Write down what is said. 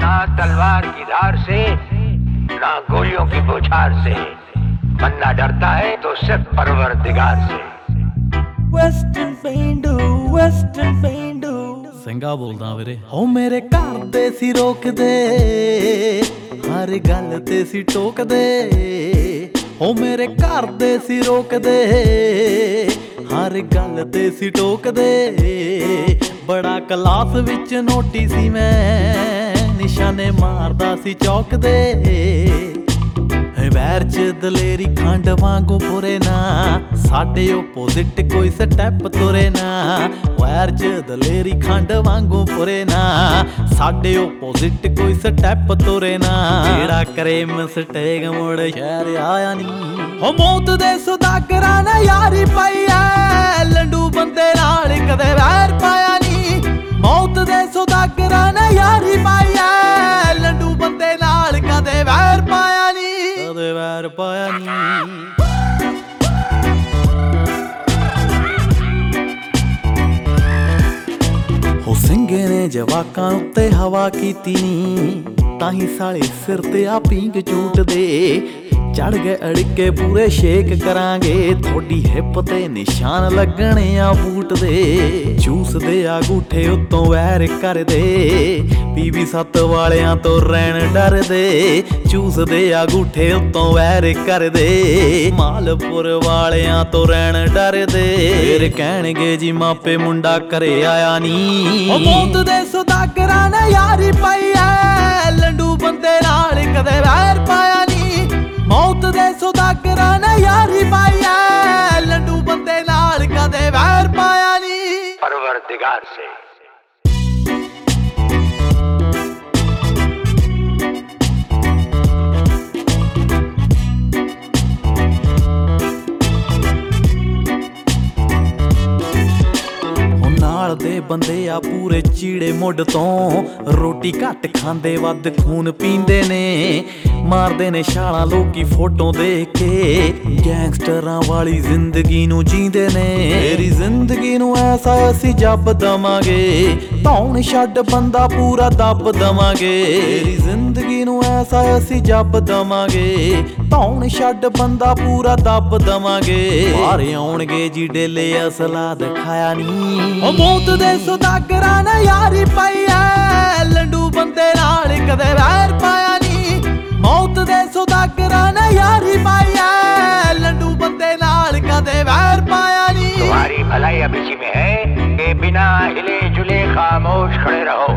ना तलवार की धार से, ना गोलियों की बौछार से। बंदा डरता है तो सिर्फ परवरदिगार से। ਵੈਸਟਰਨ ਪੇਂਡੂ ਸਿੰਘਾ ਬੋਲਦਾ ਵੀਰੇ। ਹੋ ਮੇਰੇ ਘਰ ਦੇ ਸੀ ਰੋਕਦੇ, ਹਰ ਗੱਲ ਤੇ ਸੀ ਟੋਕਦੇ। ਹੋ ਮੇਰੇ ਘਰ ਦੇ ਸੀ ਰੋਕਦੇ, ਹਰ ਗੱਲ ਤੇ ਸੀ ਟੋਕਦੇ। ਬੜਾ ਕਲਾਸ ਵਿੱਚ ਨੋਟੀ ਸੀ ਮੈਂ, ਨਿਸ਼ਾਨੇ ਮਾਰਦਾ ਸੀ ਚੌਕਦੇ। ਵੈਰ ਚ ਦਲੇਰੀ ਖੰਡ ਵਾਂਗੂ ਪੁਰੇ ਨਾ, ਸਾਡੇ ਓਪੋਜ਼ਿਟ ਕੋਈ ਸਟੈਪ ਤੁਰੇ ਨਾ। ਵੈਰ ਚ ਦਲੇਰੀ ਖੰਡ ਵਾਂਗੂ ਪੁਰੇ ਨਾ, ਸਾਡੇ ਓਪੋਜ਼ਿਟ ਕੋਈ ਸਟੈਪ ਤੁਰੇ ਨਾ। ਜਿਹੜਾ ਕਰੇ ਮਿਸਟੇਕ ਮੁੜ ਸ਼ਹਿਰ ਆਇਆ ਨੀ। ਹੋ ਮੌਤ ਦੇ ਸੁਦਾਗਰਾਂ ਨੇ ਯਾਰੀ ਪਾਈ ਐ, ਲੰਡੂ ਬੰਦੇ ਨਾਲ ਕਦੇ ਵੈਰ ਪਾਇਆ ਨੀ। ਮੌਤ ਦੇ ਸੁਦਾਗਰਾਂ ਨੇ ਯਾਰੀ ਪਾਈ ਐ, ਲੰਡੂ ਬੰਦੇ ਨਾਲ ਕਦੇ ਵੈਰ ਪਾਇਆ ਨੀ। ਕਦੇ ਵੈਰ ਪਾਇਆ ਨੀ। ਹੋ ਸਿੰਘੇ ਨੇ ਜਵਾਕਾਂ ਉੱਤੇ ਹਵਾ ਕੀਤੀ ਨੀ, ਤਾਹੀਂ ਸਾਲੇ ਸਿਰ ਤੇ ਆ ਪੀਂਗ ਝੂਟਦੇ। ਚੜ ਗਏ ਅੜਕੇ ਪੂਰੇ ਸ਼ੇਕ ਕਰਾਂਗੇ, ਥੋੜੀ ਹਿੱਪ ਤੇ ਨਿਸ਼ਾਨ ਲੱਗਣੇ ਆ ਬੂਟ ਦੇ। ਚੂਸਦੇ ਆ ਗੂਠੇ ਉੱਤੋਂ ਵੈਰ ਕਰਦੇ, ਪੀਵੀ 7 ਵਾਲਿਆਂ ਤੋਂ ਰਹਿਣ ਡਰਦੇ। ਚੂਸਦੇ ਆ ਗੂਠੇ ਉੱਤੋਂ ਵੈਰ ਕਰਦੇ, ਮਾਲਪੁਰ ਵਾਲਿਆਂ ਤੋਂ ਰਹਿਣ ਡਰਦੇ। ਫੇਰ ਕਹਿਣਗੇ ਜੀ ਮਾਪੇ ਮੁੰਡਾ ਘਰੇ ਆਇਆ ਨੀ। ਉਹ ਮੌਤ ਦੇ ਸੁਦਾਗਰਾਂ ਨੇ ਯਾਰੀ ਪਾਈ ਐ, ਲੰਡੂ ਬੰਦੇ ਨਾਲ ਕਦੇ ਵੈਰ ਪਾਇਆ ਨੀ। ਮੌਤ ਦੇ ਸੁਦਾਗਰਾਂ ਨੇ ਯਾਰੀ ਪਾਈ ਐ, ਲੰਡੂ ਬੰਦੇ ਨਾਲ ਕਦੇ ਵੈਰ ਪਾਇਆ ਨੀ। परवरदिगार से। ਨਾਲ ਦੇ ਬੰਦੇ ਆ ਪੂਰੇ ਚੀੜੇ ਮੁੱਢ ਤੋਂ, ਰੋਟੀ ਘੱਟ ਖਾਂਦੇ ਵੱਧ ਖੂਨ ਪੀਂਦੇ ਨੇ। ਮਾਰਦੇ ਨੇ ਛਾਲਾਂ ਲੋਕੀ ਫੋਟੋ ਦੇਖ ਕੇ, ਗੈਂਗਸਟਰਾਂ ਵਾਲੀ ਜ਼ਿੰਦਗੀ ਨੂੰ ਜੀਂਦੇ ਨੇ। ਤੇਰੀ ਜ਼ਿੰਦਗੀ ਨੂੰ ਐਸਾ ਅਸੀਂ ਜੱਬ ਦਵਾਂਗੇ, ਧੌਣ ਛੱਡ ਬੰਦਾ ਪੂਰਾ ਦੱਬ ਦਵਾਂਗੇ। ਤੇਰੀ ਜ਼ਿੰਦਗੀ ਨੂੰ ਐਸਾ ਅਸੀਂ ਜੱਬ ਦਵਾਂਗੇ, ਧੌਣ ਛੱਡ ਬੰਦਾ ਪੂਰਾ ਦੱਬ ਦਵਾਂਗੇ। ਮਾਰੇ ਆਉਣਗੇ ਜੀ ਡੇਲੇ ਅਸਲਾ ਦਿਖਾਇਆ ਨੀ। ਉਹ ਮੌਤ ਦੇ ਸੁਦਾਗਰਾਂ ਨੇ ਯਾਰੀ ਪਾਈ ਐ, ਲੰਡੂ ਬੰਦੇ ਨਾਲ ਕਦੇ ਵੈਰ ਪਾਇਆ ਨੀ। ਮੌਤ ਦੇ ਸੁਦਾਗਰਾਂ ਨੇ ਯਾਰੀ ਪਾਈ ਐ, ਲੰਡੂ ਬੰਦੇ ਨਾਲ ਕਦੇ ਵੈਰ ਪਾਇਆ ਨੀ। तुम्हारी भलाई अब इसी में है कि बिना हिले जुले खामोश खड़े रहो।